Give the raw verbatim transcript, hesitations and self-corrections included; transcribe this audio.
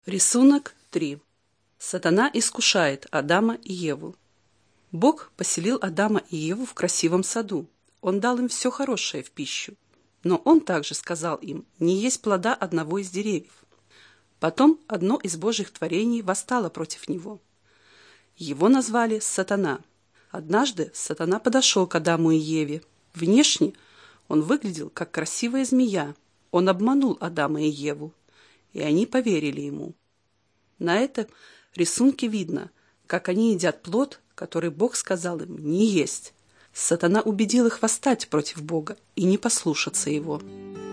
Рисунок три. Сатана искушает Адама и Еву. Бог поселил Адама и Еву в красивом саду. Он дал им все хорошее в пищу. Но Он также сказал им не есть плода одного из деревьев. Потом одно из Божьих творений восстало против Него. Его назвали Сатана. Однажды Сатана подошел к Адаму и Еве. Внешне он выглядел как красивая змея. Он обманул Адама и Еву, и они поверили ему. На этом рисунке видно, как они едят плод, который Бог сказал им не есть. Сатана убедил их восстать против Бога и не послушаться Его.